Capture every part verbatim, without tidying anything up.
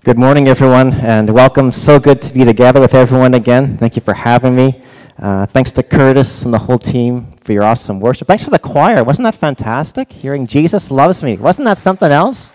Good morning, everyone, and welcome. So good to be together with everyone again. Thank you for having me. Uh, thanks to Curtis and the whole team for your awesome worship. Thanks for the choir. Wasn't that fantastic? Hearing Jesus Loves Me. Wasn't that something else?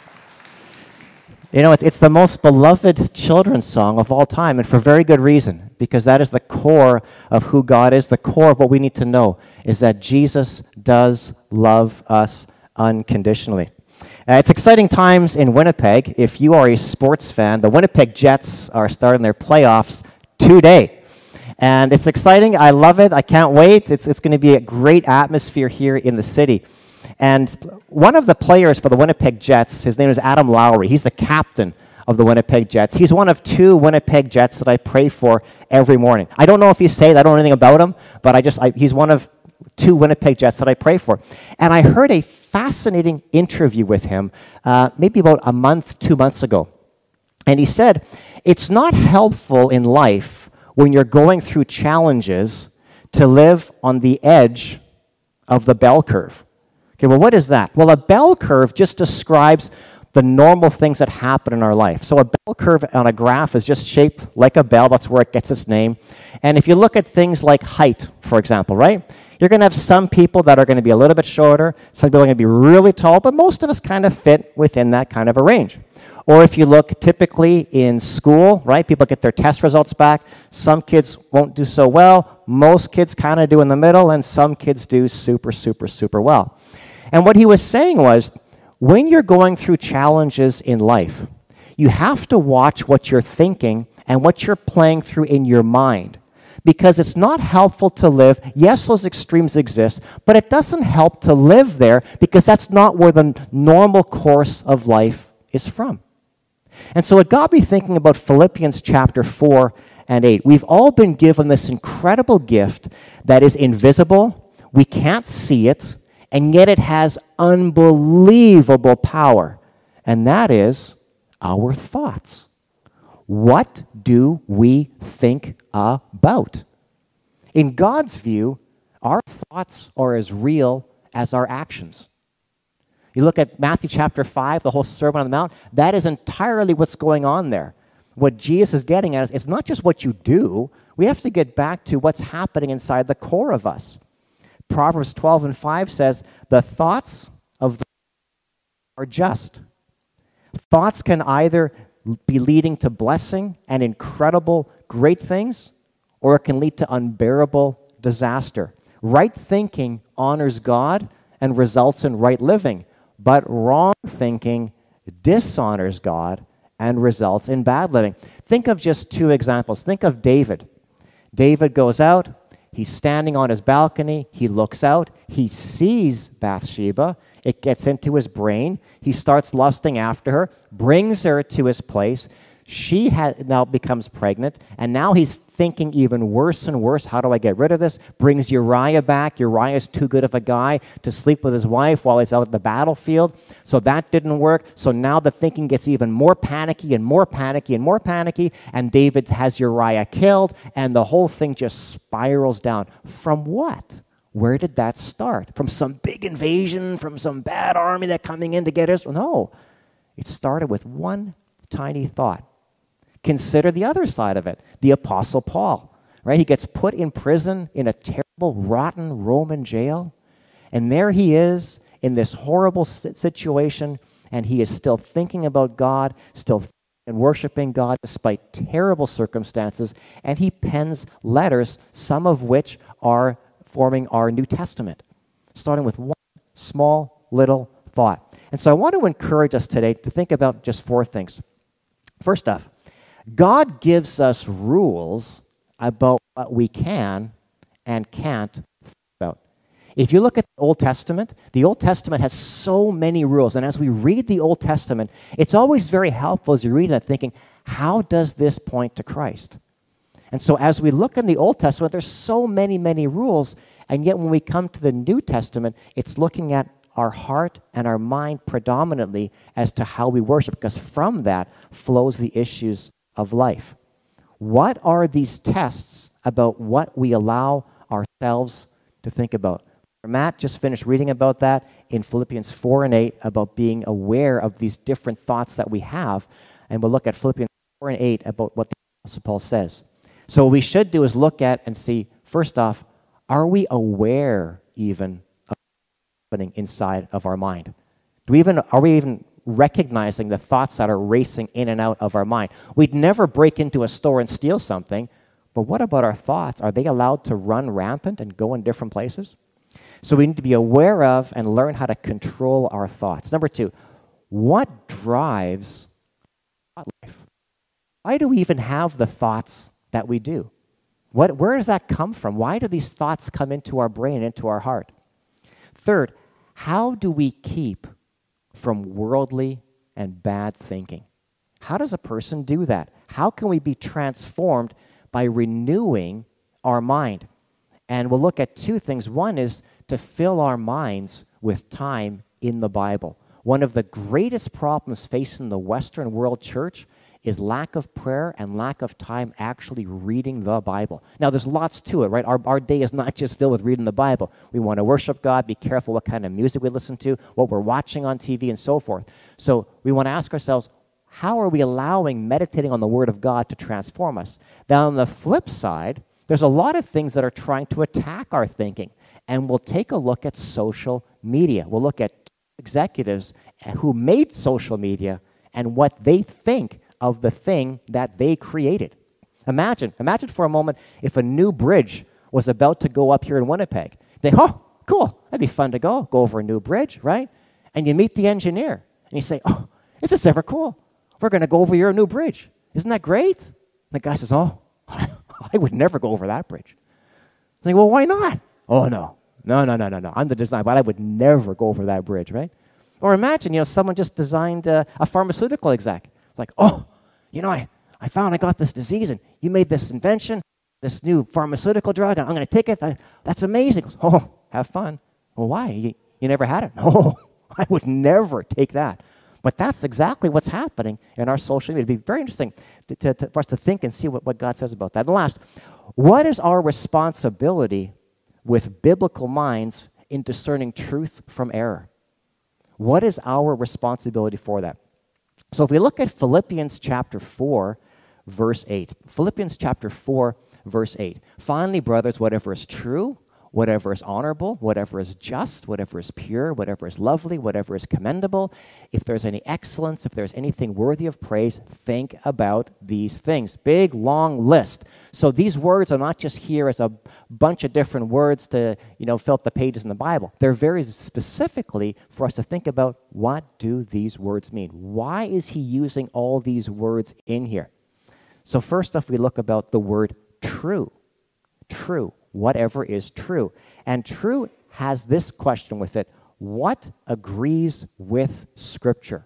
You know, it's, it's the most beloved children's song of all time, and for very good reason, because that is the core of who God is. The core of what we need to know is that Jesus does love us unconditionally. Uh, it's exciting times in Winnipeg. If you are a sports fan, the Winnipeg Jets are starting their playoffs today. And it's exciting. I love it. I can't wait. It's, it's going to be a great atmosphere here in the city. And one of the players for the Winnipeg Jets, his name is Adam Lowry. He's the captain of the Winnipeg Jets. He's one of two Winnipeg Jets that I pray for every morning. I don't know if he's saved. I don't know anything about him, but I just I, he's one of two Winnipeg Jets that I pray for. And I heard a fascinating interview with him uh, maybe about a month, two months ago. And he said, it's not helpful in life when you're going through challenges to live on the edge of the bell curve. Okay, well, what is that? Well, a bell curve just describes the normal things that happen in our life. So a bell curve on a graph is just shaped like a bell. That's where it gets its name. And if you look at things like height, for example, right? You're going to have some people that are going to be a little bit shorter, some people are going to be really tall, but most of us kind of fit within that kind of a range. Or if you look typically in school, right, people get their test results back. Some kids won't do so well. Most kids kind of do in the middle, and some kids do super, super, super well. And what he was saying was, when you're going through challenges in life, you have to watch what you're thinking and what you're playing through in your mind. Because it's not helpful to live. Yes, those extremes exist, but it doesn't help to live there because that's not where the normal course of life is from. And so it got me thinking about Philippians chapter four and eight. We've all been given this incredible gift that is invisible. We can't see it, and yet it has unbelievable power. And that is our thoughts. What do we think about? In God's view, our thoughts are as real as our actions. You look at Matthew chapter five, the whole Sermon on the Mount, that is entirely what's going on there. What Jesus is getting at is it's not just what you do. We have to get back to what's happening inside the core of us. Proverbs twelve and five says, the thoughts of the are just. Thoughts can either be leading to blessing and incredible great things, or it can lead to unbearable disaster. Right thinking honors God and results in right living, but wrong thinking dishonors God and results in bad living. Think of just two examples. Think of David. David goes out, he's standing on his balcony, he looks out, he sees Bathsheba. It gets into his brain. He starts lusting after her, brings her to his place. She ha- now becomes pregnant, and now he's thinking even worse and worse. How do I get rid of this? Brings Uriah back. Uriah's too good of a guy to sleep with his wife while he's out at the battlefield. So that didn't work. So now the thinking gets even more panicky and more panicky and more panicky, and David has Uriah killed, and the whole thing just spirals down. From what? Where did that start? From some big invasion, from some bad army that coming in to get Israel? No. It started with one tiny thought. Consider the other side of it. The Apostle Paul, right? He gets put in prison in a terrible, rotten Roman jail. And there he is in this horrible situation, and he is still thinking about God, still and worshiping God despite terrible circumstances. And he pens letters, some of which are forming our New Testament, starting with one small little thought. And so I want to encourage us today to think about just four things. First off, God gives us rules about what we can and can't think about. If you look at the Old Testament, the Old Testament has so many rules. And as we read the Old Testament, it's always very helpful as you read it thinking, how does this point to Christ? And so as we look in the Old Testament, there's so many, many rules, and yet when we come to the New Testament, it's looking at our heart and our mind predominantly as to how we worship, because from that flows the issues of life. What are these tests about what we allow ourselves to think about? Matt just finished reading about that in Philippians four and eight, about being aware of these different thoughts that we have. and we'll look at Philippians four and eight about what the Apostle Paul says. So what we should do is look at and see, first off, are we aware even of what's happening inside of our mind? Do we even, are we even recognizing the thoughts that are racing in and out of our mind? We'd never break into a store and steal something, but what about our thoughts? Are they allowed to run rampant and go in different places? So we need to be aware of and learn how to control our thoughts. Number two, what drives our life? Why do we even have the thoughts that we do? What, where does that come from? Why do these thoughts come into our brain, into our heart? Third, how do we keep from worldly and bad thinking? How does a person do that? How can we be transformed by renewing our mind? And we'll look at two things. One is to fill our minds with time in the Bible. One of the greatest problems facing the Western world church is lack of prayer and lack of time actually reading the Bible. Now, there's lots to it, right? Our, our day is not just filled with reading the Bible. We want to worship God, be careful what kind of music we listen to, what we're watching on T V, and so forth. So we want to ask ourselves, how are we allowing meditating on the Word of God to transform us? Now, on the flip side, there's a lot of things that are trying to attack our thinking. And we'll take a look at social media. We'll look at executives who made social media and what they think of the thing that they created. Imagine, imagine for a moment if a new bridge was about to go up here in Winnipeg. They, oh, cool, that'd be fun to go, go over a new bridge, right? And you meet the engineer, and you say, oh, is this ever cool? We're going to go over your new bridge. Isn't that great? And the guy says, oh, I would never go over that bridge. I think, well, why not? Oh, no, no, no, no, no, no. I'm the designer, but I would never go over that bridge, right? Or imagine, you know, someone just designed a, a pharmaceutical exec. It's like, oh, you know, I, I found I got this disease, and you made this invention, this new pharmaceutical drug, and I'm going to take it. I, that's amazing. Oh, have fun. Well, why? You, you never had it? No, I would never take that. But that's exactly what's happening in our social media. It'd be very interesting to, to, to, for us to think and see what, what God says about that. And last, what is our responsibility with biblical minds in discerning truth from error? What is our responsibility for that? So if we look at Philippians chapter four, verse eight. Philippians chapter four, verse eight. Finally, brothers, whatever is true, whatever is honorable, whatever is just, whatever is pure, whatever is lovely, whatever is commendable, if there's any excellence, if there's anything worthy of praise, think about these things. Big, long list. So these words are not just here as a bunch of different words to, you know, fill up the pages in the Bible. They're very specifically for us to think about, what do these words mean? Why is he using all these words in here? So first off, we look about the word true. True. Whatever is true. And true has this question with it: what agrees with Scripture?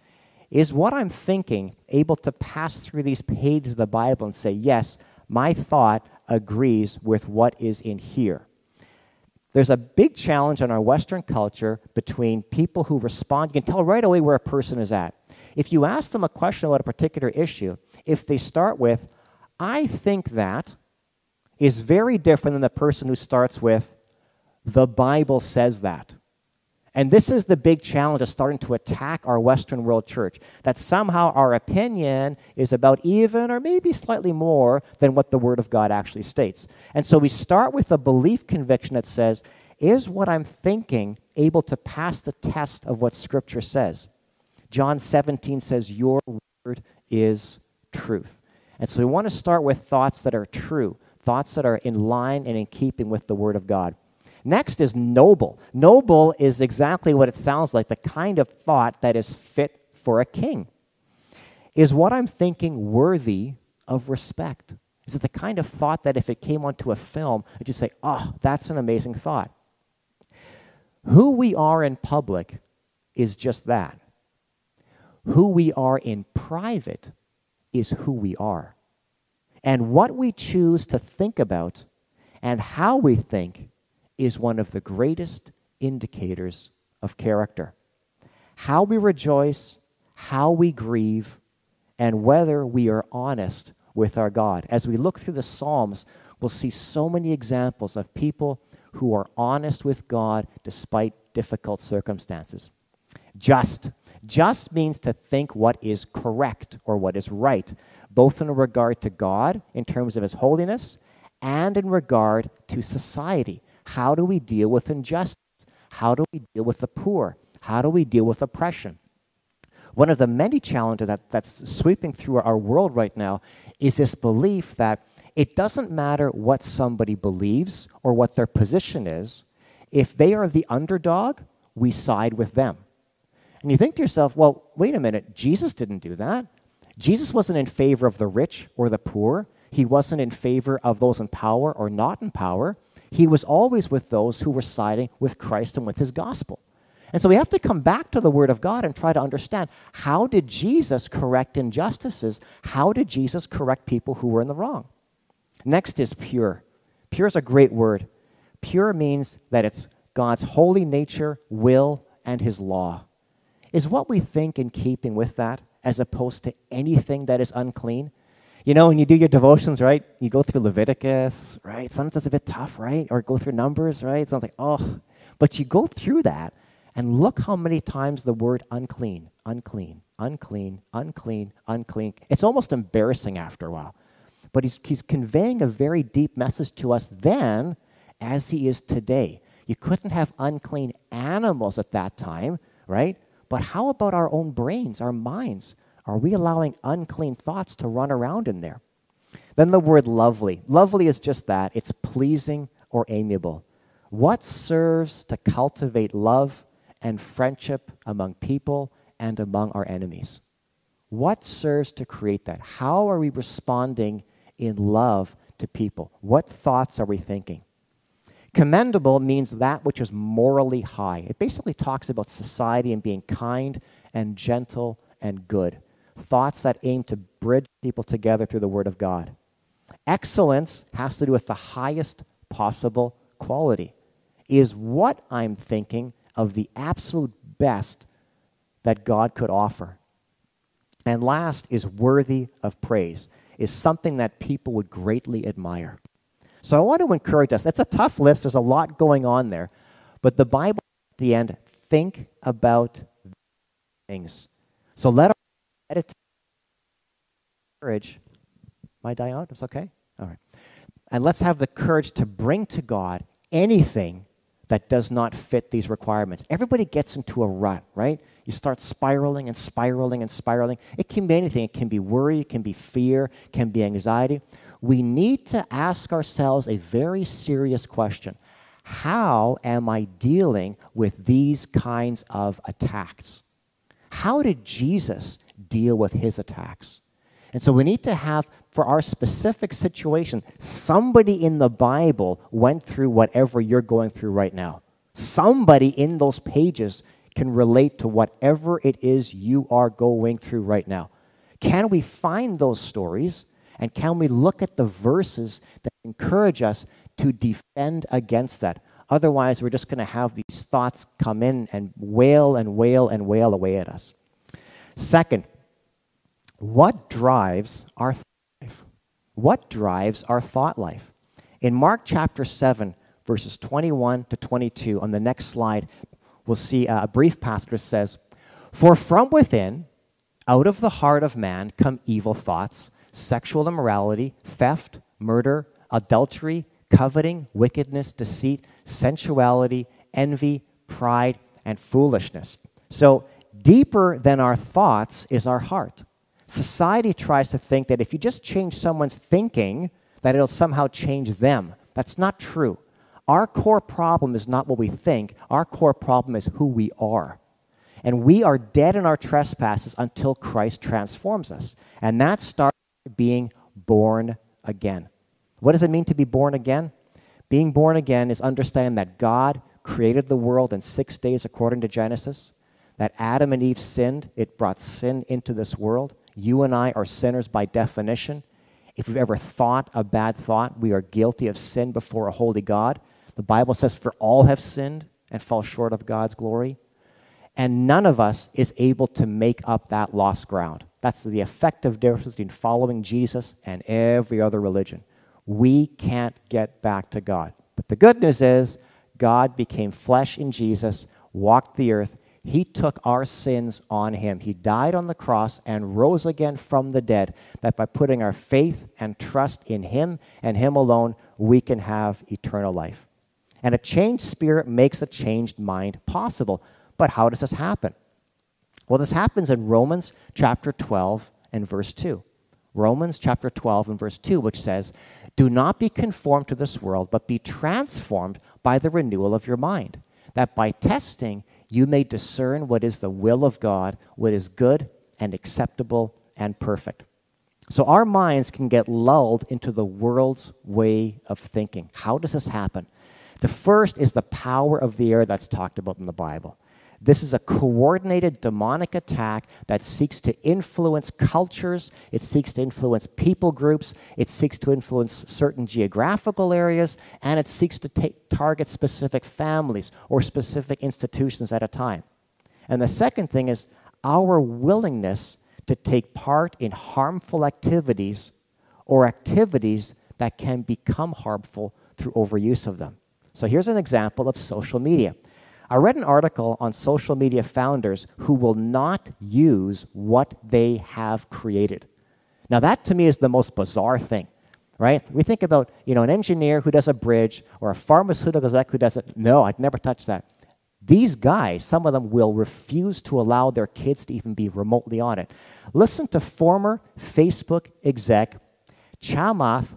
Is what I'm thinking able to pass through these pages of the Bible and say, yes, my thought agrees with what is in here? There's a big challenge in our Western culture between people who respond. You can tell right away where a person is at. If you ask them a question about a particular issue, if they start with, I think that, is very different than the person who starts with, the Bible says that. And this is the big challenge of starting to attack our Western world church, that somehow our opinion is about even or maybe slightly more than what the Word of God actually states. And so we start with a belief conviction that says, is what I'm thinking able to pass the test of what Scripture says? John seventeen says, your word is truth. And so we want to start with thoughts that are true, thoughts that are in line and in keeping with the Word of God. Next is noble. Noble is exactly what it sounds like, the kind of thought that is fit for a king. Is what I'm thinking worthy of respect? Is it the kind of thought that if it came onto a film, I'd just say, oh, that's an amazing thought? Who we are in public is just that. Who we are in private is who we are. And what we choose to think about and how we think is one of the greatest indicators of character. How we rejoice, how we grieve, and whether we are honest with our God. As we look through the Psalms, we'll see so many examples of people who are honest with God despite difficult circumstances. Just. Just means to think what is correct or what is right, both in regard to God in terms of his holiness and in regard to society. How do we deal with injustice? How do we deal with the poor? How do we deal with oppression? One of the many challenges that, that's sweeping through our world right now is this belief that it doesn't matter what somebody believes or what their position is. If they are the underdog, we side with them. And you think to yourself, well, wait a minute, Jesus didn't do that. Jesus wasn't in favor of the rich or the poor. He wasn't in favor of those in power or not in power. He was always with those who were siding with Christ and with his gospel. And so we have to come back to the Word of God and try to understand, how did Jesus correct injustices? How did Jesus correct people who were in the wrong? Next is pure. Pure is a great word. Pure means that it's God's holy nature, will, and his law. Is what we think in keeping with that, as opposed to anything that is unclean? You know, when you do your devotions, right, you go through Leviticus, right? Sometimes it's a bit tough, right? Or go through Numbers, right? It's not like, oh. But you go through that, and look how many times the word unclean, unclean, unclean, unclean, unclean. It's almost embarrassing after a while. But he's, he's conveying a very deep message to us then as he is today. You couldn't have unclean animals at that time, right? But how about our own brains, our minds? Are we allowing unclean thoughts to run around in there? Then the word lovely. Lovely is just that. It's pleasing or amiable. What serves to cultivate love and friendship among people and among our enemies? What serves to create that? How are we responding in love to people? What thoughts are we thinking? Commendable means that which is morally high. It basically talks about society and being kind and gentle and good. Thoughts that aim to bridge people together through the Word of God. Excellence has to do with the highest possible quality. Is what I'm thinking of the absolute best that God could offer? And last is worthy of praise. Is something that people would greatly admire. So I want to encourage us. That's a tough list. There's a lot going on there. But the Bible at the end, think about things. So let our meditate. Courage. Am I dying out? It's okay? All right. And let's have the courage to bring to God anything that does not fit these requirements. Everybody gets into a rut, right? You start spiraling and spiraling and spiraling. It can be anything. It can be worry, it can be fear, it can be anxiety. We need to ask ourselves a very serious question. How am I dealing with these kinds of attacks? How did Jesus deal with his attacks? And so we need to have, for our specific situation, somebody in the Bible went through whatever you're going through right now. Somebody in those pages can relate to whatever it is you are going through right now. Can we find those stories, and can we look at the verses that encourage us to defend against that? Otherwise, we're just going to have these thoughts come in and wail and wail and wail away at us. Second, what drives our thought life? What drives our thought life? In Mark chapter seven, verses twenty-one to twenty-two, on the next slide, we'll see a brief passage that says, "For from within, out of the heart of man, come evil thoughts, sexual immorality, theft, murder, adultery, coveting, wickedness, deceit, sensuality, envy, pride, and foolishness." So deeper than our thoughts is our heart. Society tries to think that if you just change someone's thinking, that it'll somehow change them. That's not true. Our core problem is not what we think. Our core problem is who we are. And we are dead in our trespasses until Christ transforms us. And that starts being born again. What does it mean to be born again? Being born again is understanding that God created the world in six days according to Genesis, that Adam and Eve sinned. It brought sin into this world. You and I are sinners by definition. If we've ever thought a bad thought, we are guilty of sin before a holy God. The Bible says, "For all have sinned and fall short of God's glory." And none of us is able to make up that lost ground. That's the effective difference between following Jesus and every other religion. We can't get back to God. But the good news is, God became flesh in Jesus, walked the earth. He took our sins on him. He died on the cross and rose again from the dead, that by putting our faith and trust in him and him alone, we can have eternal life. And a changed spirit makes a changed mind possible. But how does this happen? Well, this happens in Romans chapter twelve and verse two. Romans chapter twelve and verse two, which says, "Do not be conformed to this world, but be transformed by the renewal of your mind, that by testing you may discern what is the will of God, what is good and acceptable and perfect." So our minds can get lulled into the world's way of thinking. How does this happen? The first is the power of the air that's talked about in the Bible. This is a coordinated demonic attack that seeks to influence cultures, it seeks to influence people groups, it seeks to influence certain geographical areas, and it seeks to take, target specific families or specific institutions at a time. And the second thing is our willingness to take part in harmful activities or activities that can become harmful through overuse of them. So here's an example of social media. I read an article on social media founders who will not use what they have created. Now that to me is the most bizarre thing, right? We think about, you know, an engineer who does a bridge or a pharmaceutical exec who does it. No, I'd never touch that. These guys, some of them will refuse to allow their kids to even be remotely on it. Listen to former Facebook exec Chamath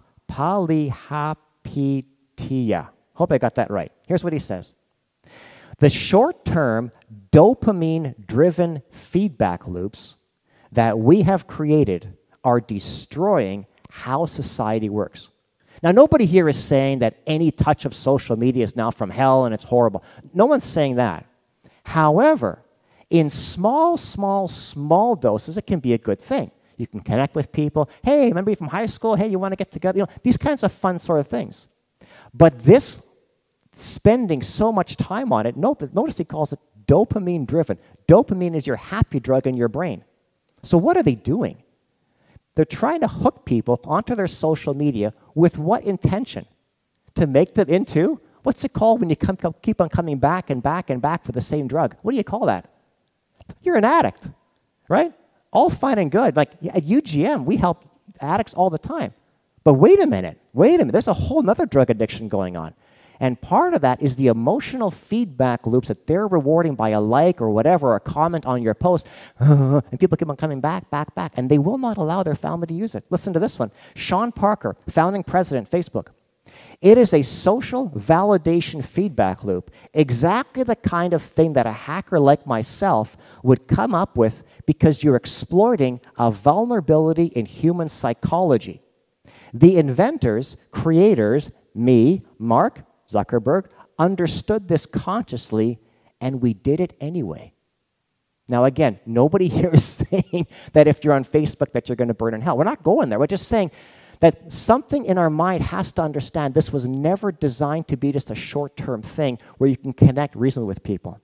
Palihapitiya. Hope I got that right. Here's what he says. The short-term dopamine-driven feedback loops that we have created are destroying how society works. Now, nobody here is saying that any touch of social media is now from hell and it's horrible. No one's saying that. However, in small, small, small doses, it can be a good thing. You can connect with people. Hey, remember you from high school? Hey, you want to get together? You know, these kinds of fun sort of things. But this spending so much time on it, notice he calls it dopamine-driven. Dopamine is your happy drug in your brain. So what are they doing? They're trying to hook people onto their social media with what intention? To make them into, what's it called when you come, keep on coming back and back and back for the same drug? What do you call that? You're an addict, right? All fine and good. Like at U G M, we help addicts all the time. But wait a minute, wait a minute. There's a whole other drug addiction going on. And part of that is the emotional feedback loops that they're rewarding by a like or whatever, or a comment on your post, and people keep on coming back, back, back, and they will not allow their family to use it. Listen to this one. Sean Parker, founding president, Facebook. It is a social validation feedback loop, exactly the kind of thing that a hacker like myself would come up with because you're exploiting a vulnerability in human psychology. The inventors, creators, me, Mark Zuckerberg, understood this consciously, and we did it anyway. Now, again, nobody here is saying that if you're on Facebook that you're going to burn in hell. We're not going there. We're just saying that something in our mind has to understand this was never designed to be just a short-term thing where you can connect reasonably with people.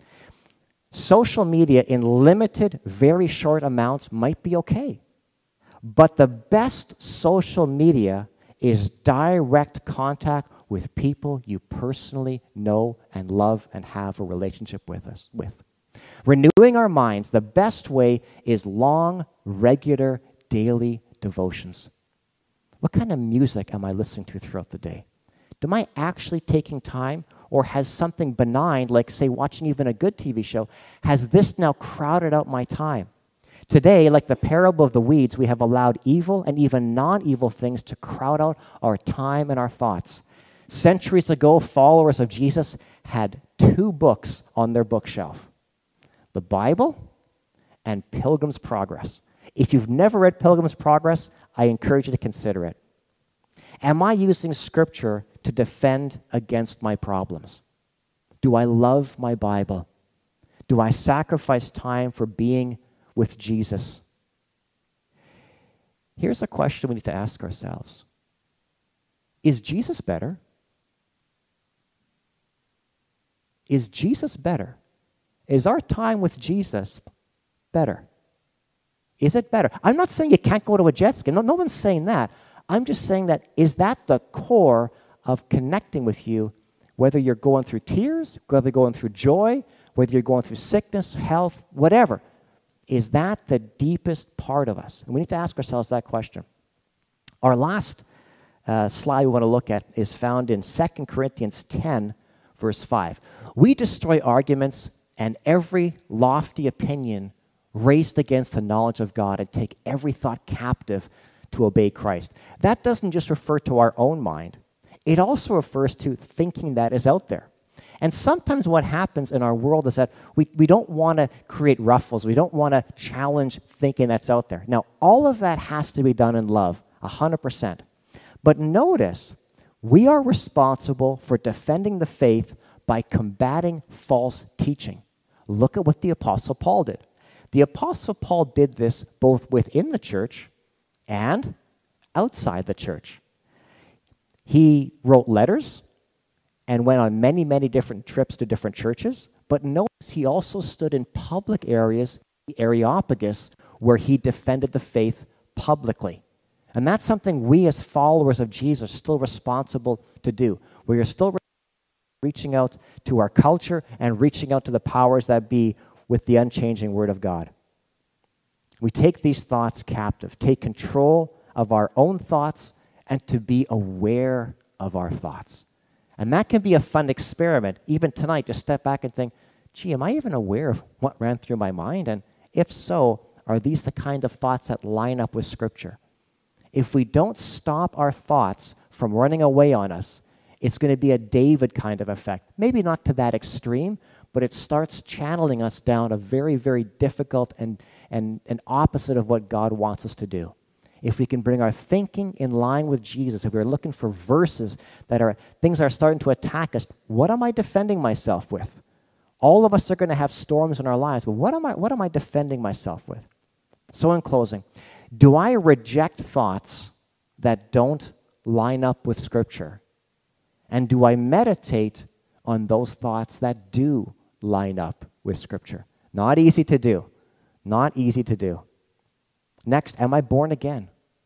Social media in limited, very short amounts might be okay. But the best social media is direct contact with people you personally know and love and have a relationship with us with. Renewing our minds, the best way is long, regular, daily devotions. What kind of music am I listening to throughout the day? Am I actually taking time, or has something benign, like say watching even a good T V show, has this now crowded out my time? Today, like the parable of the weeds, we have allowed evil and even non-evil things to crowd out our time and our thoughts. Centuries ago, followers of Jesus had two books on their bookshelf, the Bible and Pilgrim's Progress. If you've never read Pilgrim's Progress, I encourage you to consider it. Am I using Scripture to defend against my problems? Do I love my Bible? Do I sacrifice time for being with Jesus? Here's a question we need to ask ourselves. Is Jesus better? Is Jesus better? Is our time with Jesus better? Is it better? I'm not saying you can't go to a jet ski. No, no one's saying that. I'm just saying that, is that the core of connecting with you, whether you're going through tears, whether you're going through joy, whether you're going through sickness, health, whatever, is that the deepest part of us? And we need to ask ourselves that question. Our last uh, slide we want to look at is found in Second Corinthians ten, verse five. We destroy arguments and every lofty opinion raised against the knowledge of God and take every thought captive to obey Christ. That doesn't just refer to our own mind. It also refers to thinking that is out there. And sometimes what happens in our world is that we, we don't want to create ruffles. We don't want to challenge thinking that's out there. Now, all of that has to be done in love, one hundred percent. But notice, we are responsible for defending the faith by combating false teaching. Look at what the Apostle Paul did. The Apostle Paul did this both within the church and outside the church. He wrote letters and went on many, many different trips to different churches. But notice he also stood in public areas, the Areopagus, where he defended the faith publicly. And that's something we as followers of Jesus are still responsible to do. We are still reaching out to our culture and reaching out to the powers that be with the unchanging Word of God. We take these thoughts captive, take control of our own thoughts, and to be aware of our thoughts. And that can be a fun experiment. Even tonight, just step back and think, gee, am I even aware of what ran through my mind? And if so, are these the kind of thoughts that line up with Scripture? If we don't stop our thoughts from running away on us, it's going to be a David kind of effect. Maybe not to that extreme, but it starts channeling us down a very, very difficult and, and, and opposite of what God wants us to do. If we can bring our thinking in line with Jesus, if we're looking for verses that are things that are starting to attack us, what am I defending myself with? All of us are going to have storms in our lives, but what am I, what am I defending myself with? So in closing, do I reject thoughts that don't line up with Scripture? And do I meditate on those thoughts that do line up with Scripture? Not easy to do. Not easy to do. Next, am I born again?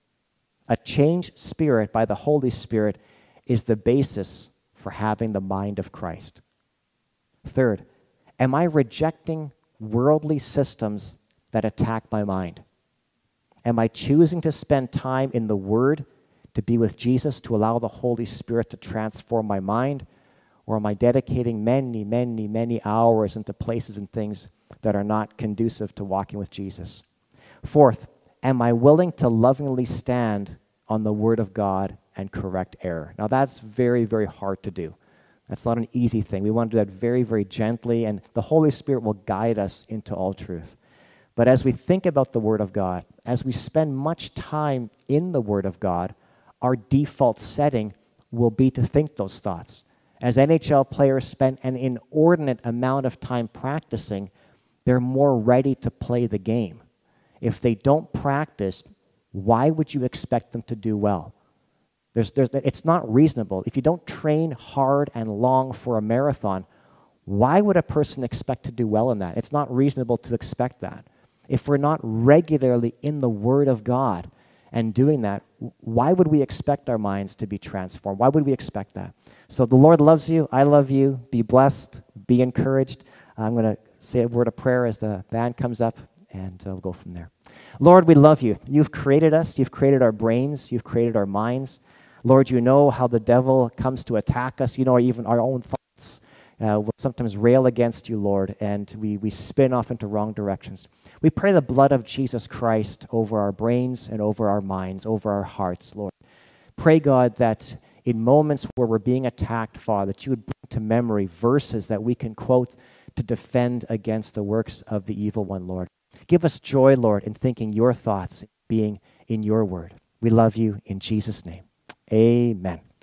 A changed spirit by the Holy Spirit is the basis for having the mind of Christ. Third, am I rejecting worldly systems that attack my mind? Am I choosing to spend time in the Word to be with Jesus, to allow the Holy Spirit to transform my mind? Or am I dedicating many, many, many hours into places and things that are not conducive to walking with Jesus? Fourth, am I willing to lovingly stand on the Word of God and correct error? Now that's very, very hard to do. That's not an easy thing. We want to do that very, very gently, and the Holy Spirit will guide us into all truth. But as we think about the Word of God, as we spend much time in the Word of God, our default setting will be to think those thoughts. As N H L players spend an inordinate amount of time practicing, they're more ready to play the game. If they don't practice, why would you expect them to do well? There's, there's, it's not reasonable. If you don't train hard and long for a marathon, why would a person expect to do well in that? It's not reasonable to expect that. If we're not regularly in the Word of God and doing that, why would we expect our minds to be transformed? Why would we expect that? So the Lord loves you. I love you. Be blessed. Be encouraged. I'm going to say a word of prayer as the band comes up, and uh, we'll go from there. Lord, we love you. You've created us. You've created our brains. You've created our minds. Lord, you know how the devil comes to attack us. You know even our own thoughts uh, will sometimes rail against you, Lord, and we, we spin off into wrong directions. We pray the blood of Jesus Christ over our brains and over our minds, over our hearts, Lord. Pray, God, that in moments where we're being attacked, Father, that you would bring to memory verses that we can quote to defend against the works of the evil one, Lord. Give us joy, Lord, in thinking your thoughts, being in your word. We love you in Jesus' name. Amen.